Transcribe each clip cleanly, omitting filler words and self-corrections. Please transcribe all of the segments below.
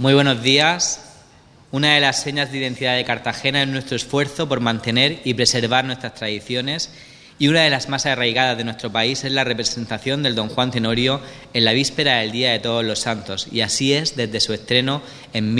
Muy buenos días. Una de las señas de identidad de Cartagena es nuestro esfuerzo por mantener y preservar nuestras tradiciones, y una de las más arraigadas de nuestro país es la representación del Don Juan Tenorio en la víspera del Día de Todos los Santos, y así es desde su estreno en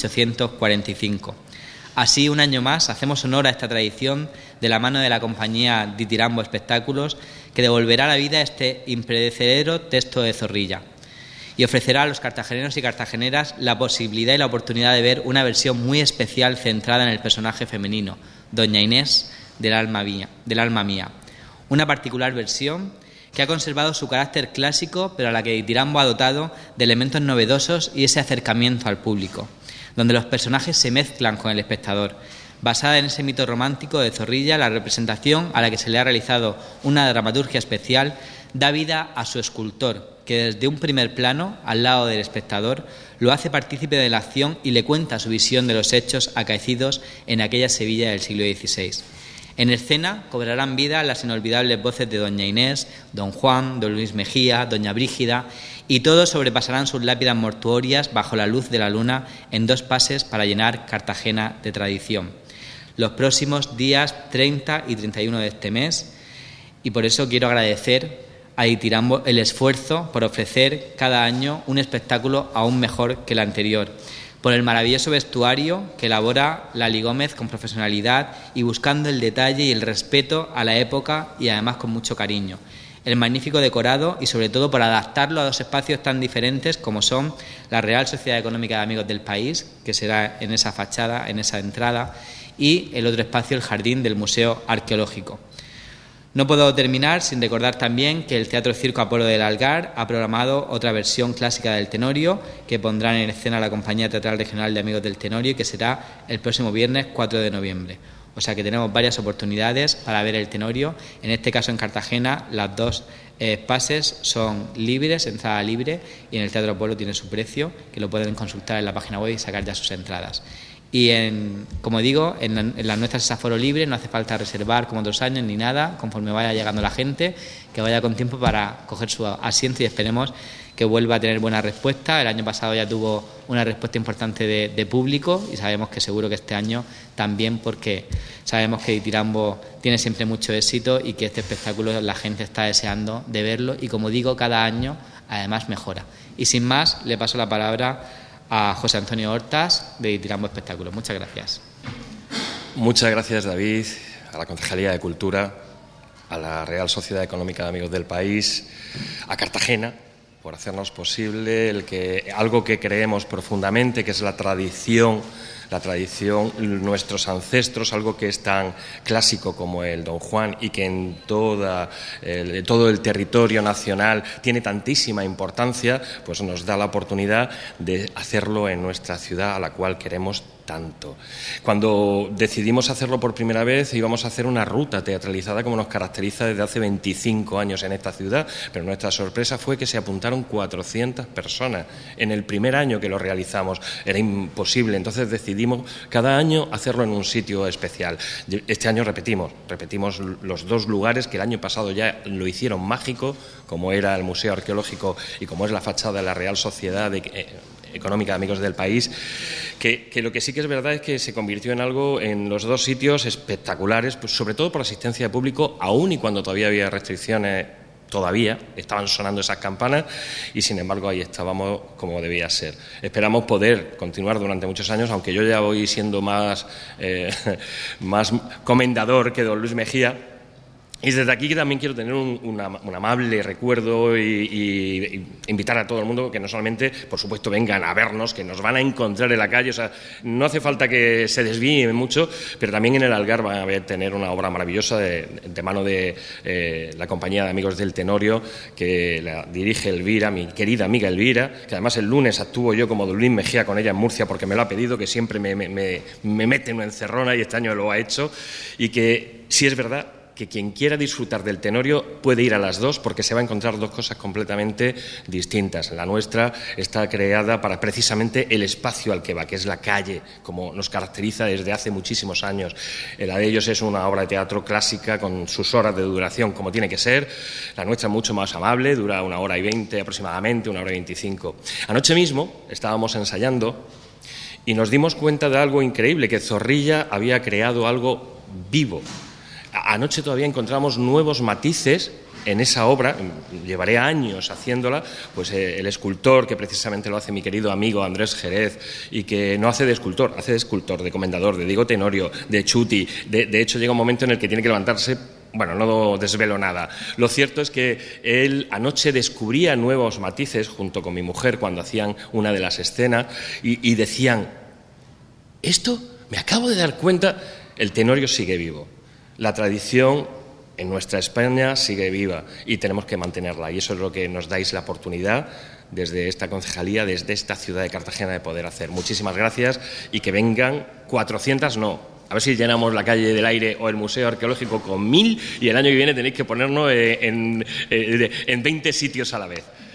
1845. Así, un año más, hacemos honor a esta tradición de la mano de la compañía Ditirambo Espectáculos, que devolverá a la vida este imperecedero texto de Zorrilla y ofrecerá a los cartageneros y cartageneras la posibilidad y la oportunidad de ver una versión muy especial centrada en el personaje femenino, Doña Inés del alma mía. Una particular versión que ha conservado su carácter clásico, pero a la que Ditirambo ha dotado de elementos novedosos y ese acercamiento al público, donde los personajes se mezclan con el espectador. Basada en ese mito romántico de Zorrilla, la representación, a la que se le ha realizado una dramaturgia especial, da vida a su escultor, que desde un primer plano, al lado del espectador, lo hace partícipe de la acción y le cuenta su visión de los hechos acaecidos en aquella Sevilla del siglo XVI. En escena cobrarán vida las inolvidables voces de Doña Inés, Don Juan, Don Luis Mejía, Doña Brígida, y todos sobrepasarán sus lápidas mortuorias bajo la luz de la luna en dos pases para llenar Cartagena de tradición. Los próximos días 30 y 31 de este mes, y por eso quiero agradecer a Ditirambo el esfuerzo por ofrecer cada año un espectáculo aún mejor que el anterior, por el maravilloso vestuario que elabora Lali Gómez con profesionalidad y buscando el detalle y el respeto a la época y además con mucho cariño, el magnífico decorado y sobre todo por adaptarlo a dos espacios tan diferentes como son la Real Sociedad Económica de Amigos del País, que será en esa fachada, en esa entrada, y el otro espacio, el jardín del Museo Arqueológico. No puedo terminar sin recordar también que el Teatro Circo Apolo del Algar ha programado otra versión clásica del Tenorio que pondrán en escena la Compañía Teatral Regional de Amigos del Tenorio y que será el próximo viernes 4 de noviembre. O sea que tenemos varias oportunidades para ver el Tenorio. En este caso en Cartagena las dos pases son libres, entrada libre, y en el Teatro Apolo tiene su precio, que lo pueden consultar en la página web y sacar ya sus entradas. Y como digo, en las nuestras es aforo libre, no hace falta reservar como otros años ni nada, conforme vaya llegando la gente, que vaya con tiempo para coger su asiento y esperemos que vuelva a tener buena respuesta. El año pasado ya tuvo una respuesta importante de público y sabemos que seguro que este año también, porque sabemos que Ditirambo tiene siempre mucho éxito y que este espectáculo la gente está deseando de verlo y, como digo, cada año además mejora. Y sin más, le paso la palabra a José Antonio Hortas de Ditirambo Espectáculos. Muchas gracias. Muchas gracias, David, a la Concejalía de Cultura, a la Real Sociedad Económica de Amigos del País, a Cartagena, por hacernos posible algo que creemos profundamente, que es la tradición, nuestros ancestros, algo que es tan clásico como el Don Juan y que en todo el territorio nacional tiene tantísima importancia, pues nos da la oportunidad de hacerlo en nuestra ciudad, a la cual queremos tanto. Cuando decidimos hacerlo por primera vez, íbamos a hacer una ruta teatralizada como nos caracteriza desde hace 25 años en esta ciudad, pero nuestra sorpresa fue que se apuntaron 400 personas. En el primer año que lo realizamos era imposible, entonces decidimos cada año hacerlo en un sitio especial. Este año repetimos los dos lugares que el año pasado ya lo hicieron mágico, como era el Museo Arqueológico y como es la fachada de la Real Sociedad Económica de Amigos del País, que lo que sí que es verdad es que se convirtió en algo en los dos sitios espectaculares, pues sobre todo por la asistencia de público, aún y cuando todavía había restricciones, todavía estaban sonando esas campanas y sin embargo ahí estábamos como debía ser. Esperamos poder continuar durante muchos años, aunque yo ya voy siendo más comendador que don Luis Mejía. Y desde aquí también quiero tener un amable recuerdo y invitar a todo el mundo que no solamente, por supuesto, vengan a vernos, que nos van a encontrar en la calle, o sea, no hace falta que se desvíen mucho, pero también en el Algar van a tener una obra maravillosa de mano de la Compañía de Amigos del Tenorio, que la dirige Elvira, mi querida amiga Elvira, que además el lunes actúo yo como don Luis Mejía con ella en Murcia porque me lo ha pedido, que siempre me mete en una encerrona y este año lo ha hecho, y que sí es verdad que quien quiera disfrutar del Tenorio puede ir a las dos, porque se va a encontrar dos cosas completamente distintas. La nuestra está creada para precisamente el espacio al que va, que es la calle, como nos caracteriza desde hace muchísimos años. La de ellos es una obra de teatro clásica con sus horas de duración como tiene que ser. La nuestra es mucho más amable, dura 1h20 aproximadamente, 1h25. Anoche mismo estábamos ensayando y nos dimos cuenta de algo increíble, que Zorrilla había creado algo vivo. Anoche todavía encontramos nuevos matices en esa obra. Llevaré años haciéndola, pues el escultor, que precisamente lo hace mi querido amigo Andrés Jerez, y que no hace de escultor, hace de escultor, de comendador, de Diego Tenorio, de Chuti. De hecho, llega un momento en el que tiene que levantarse. Bueno, no desvelo nada. Lo cierto es que él anoche descubría nuevos matices junto con mi mujer cuando hacían una de las escenas y decían: esto, me acabo de dar cuenta, el Tenorio sigue vivo. La tradición en nuestra España sigue viva y tenemos que mantenerla, y eso es lo que nos dais la oportunidad desde esta concejalía, desde esta ciudad de Cartagena, de poder hacer. Muchísimas gracias, y que vengan 400, no, a ver si llenamos la calle del Aire o el Museo Arqueológico con 1000, y el año que viene tenéis que ponernos en 20 sitios a la vez.